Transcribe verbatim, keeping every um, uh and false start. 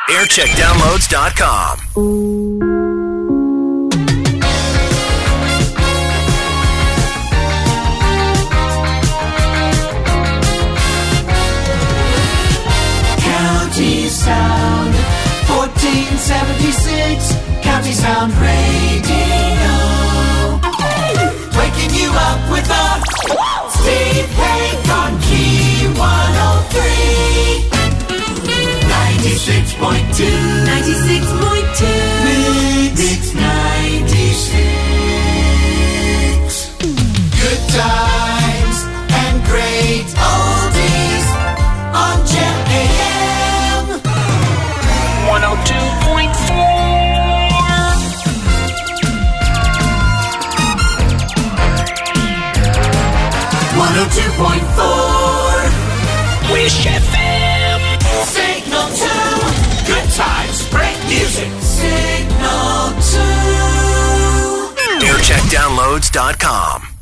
aircheck downloads dot com. County Sound, fourteen seventy-six, County Sound Radio. Waking you up with a Steve Hank on Key one oh three. ninety-six point two. ninety-six point two. Mix, Mix ninety-six. Good times and great oldies on Jam A M. one oh two point four. one oh two point four. Wish F M. Signal two. Good times, great music. Signal two. aircheck downloads dot com.